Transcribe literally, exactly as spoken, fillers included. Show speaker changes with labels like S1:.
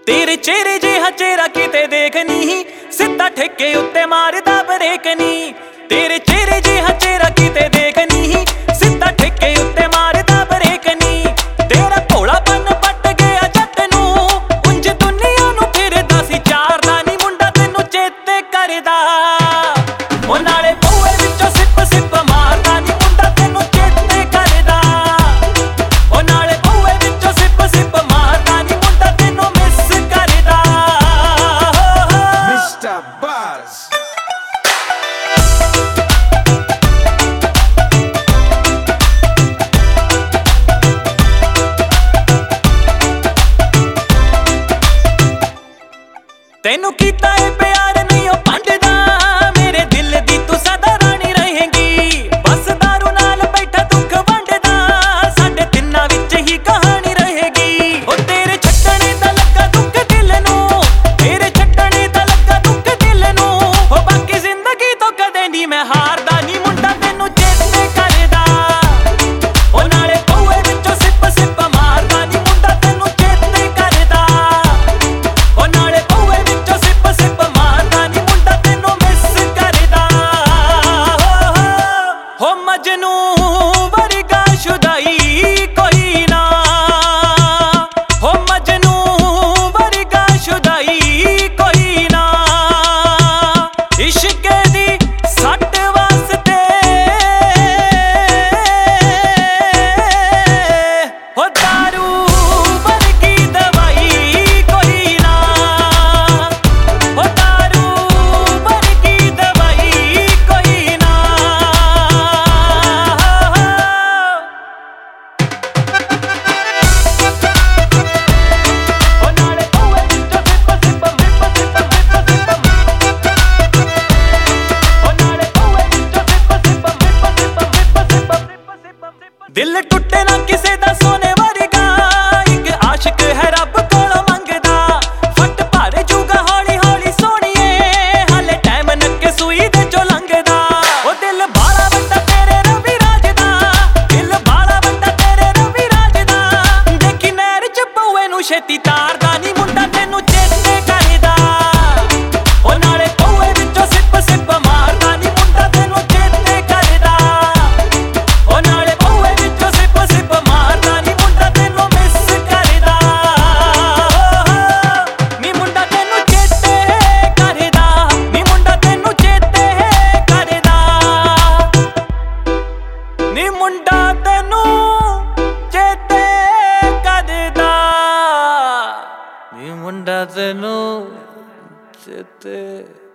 S1: तेरे चेहरे जिहा चेहरा किते देखनी, सिद्धा ठेके उत्ते मारदा ब्रेक नी। तेरे चेहरे जिहा चेहरा किते देखनी, सिद्धा ठेके उत्ते मारदा ब्रेक नी। तेरा भोलापन पट गया जट नू, उंज दुनिया नू फिरदा सी चारदा नी मुंडा तैनू चेते करदा। ओ नाले बूए विचों सिप सिप मारदा नी मुंडा तैनू चेते करदा। ओ नाले बूए विचों सिप सिप मारदा नी मुंडा तैनू मिस करदा।
S2: मिस्टर बज़
S1: तेनू कीता है प्यार नहीं ओ पंडदा, मेरे दिल दी तू सदा रानी रहेगी। बस दारू नाल बैठा दुख वंडदा, साडे तिन्ना विच ही कहानी रहेगी। ओ तेरे छड्डणे दा लगा दुख दिल नू, तेरे छड्डणे दा लगा दुख दिल नू। ओ बाकी जिंदगी तो कदे नहीं मैं हारदा नी मुंडा तैनू चेते करदा। ओ नाले बूए विचों सिप सिप मारदा नी मुंडा तैनू चेते करदा। ओ नाले बूए विचों सिप सिप मारदा नी मुंडा तैनू मिस करदा। हो मजनू वर्गा शुदाई कोई ना, हो मजनू वर्गा शुदाई कोई ना। इश्क दी सट वास्ते हो दारू वर्गी दवाई कोई ना, हो दारू वर्गी दवाई कोई ना। ओ नाले बूए विचों sip sip sip sip sip sip, ओ नाले बूए विचों sip sip sip sip sip sip. दिल टुटे ना किसे दा सोने वर्गा, इक आशिक है रब कोलों मंगदा। फट भर जूगा हौली हौली सोहणीए, हाले टाइम नक्के सूई दे चों लंघदा। ओ दिल बाला वड्डा तेरे रवि राज दा, दिल बाला वड्डा तेरे रवि राज दा। देखी नहर च बूए नू छेती तारदा नी मुंडा तैनू चेते करदा। ओ नाले बूए विचों सिप सिप मारदा नी मुंडा तैनू चेते करदा। ओ नाले बूए विचों सिप सिप मारदा नी मुंडा तैनू मिस करदा। नी मुंडा तैनू चेते करदा, नी मुंडा तैनू चेते करदा। नी मुंडा तैनू चेते करदा, नी मुंडा तैनू चेते